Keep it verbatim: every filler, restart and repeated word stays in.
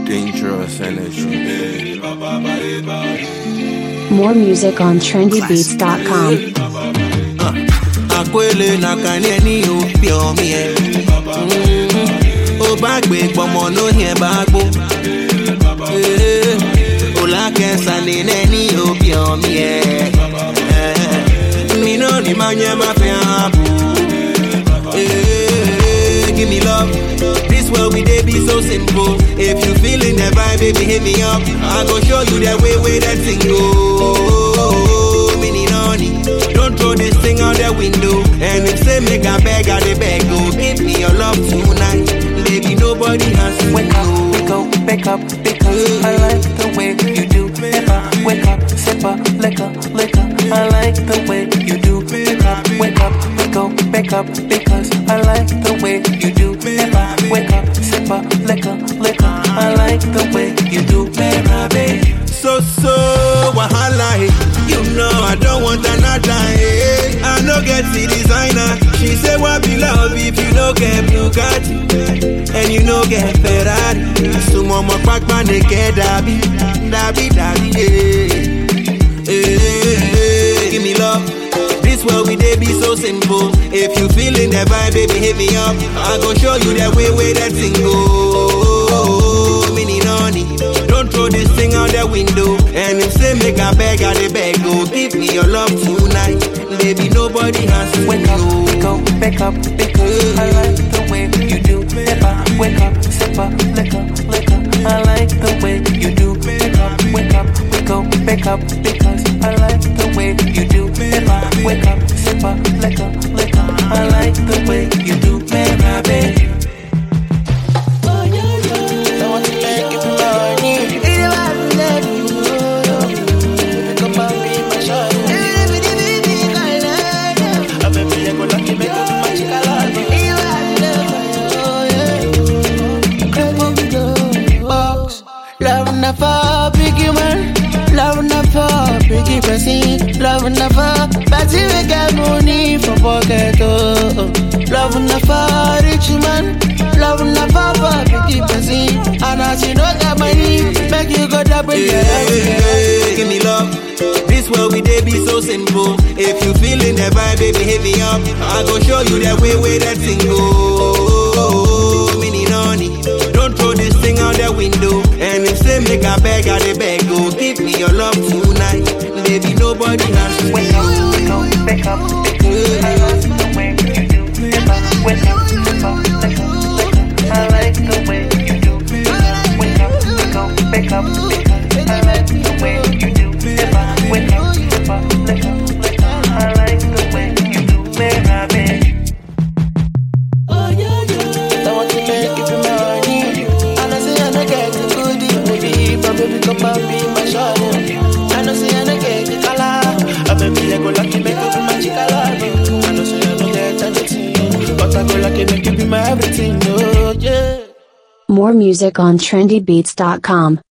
Dangerous energy. More music on trendy beats dot com. Akwele na kanieni opio mi e. O bagbe gbomo no yen bagbo. O la kensa ni neni opio mi e. Mi no ni manye ma fe abu. Give me love. This world we dey be so simple. If you feeling the vibe, baby, hit me up. I go show you the way, way that thing go. Mini noni, don't throw this thing out the window. And if say make a beg, I dey beg go. Give me your love tonight, baby. Nobody has to wake up, we go, wake up, because I like the way you do. Never wake up, sip up, liquor, liquor. I like the way you do. Wake up, wake up, we go, wake up, because I like the way you do. Never wake up, sip up, liquor, liquor. I like the way you do, baby. So so wahala, you know I don't want another. Eh. I no get the designer. She say what be love if you no get Bugatti and you no get Ferrari. Sumo mo pakpa naked dabi, dabi dabi. Eh. Eh. Give me love. This world we dey be so simple. If you feeling the vibe, baby, hit me up. I go show you the way, way that thing go. Mini noni, don't throw this thing out the window. And if say make a beg, I dey beg go. Give me your love tonight, baby. Nobody has to wake up, we go, wake up, because I like the way you do. Never wake up, sip up, liquor, liquor. I like the way you do. Wake up, wake up, we go, wake up, because I like the way you do. Never wake up, sip up, liquor, liquor. I like the way you do, baby. Oh yeah, yeah. I want to make it money. It was let you know. Come on, be my shawty. I baby, I go lucky, make up my chica love. It was never. Box, love never, biggie man. Love never, biggie person. Love never, but we get money for pocket. Oh, love never, rich man. Love never, biggie person. And as you know that money, make you go double. Yeah, yeah, give me love. This world we dey be so simple. If you feeling the vibe, baby, hit me up. I go show you the way, way that thing go. Mini noni, don't throw this thing out the window. And if say make a beg, I dey beg go. Give me your love tonight, baby. Nobody has to wake up, we go, wake up, because I like the way you do. Never wake up, sip up, liquor, liquor. I like the way you do. Wake up, we go, wake up, because I like the way you do. Never wake up, sip up, liquor, liquor. I like the way you do, baby. Oh yeah, yeah. I want to make it money. And I say I no get the goodie, baby, but baby come and be my shawty. I know say I no get the color, a baby I go lucky make up my chica love. I know say I no get anything, but I go lucky make you be my everything. Oh yeah. More music on trendy beats dot com.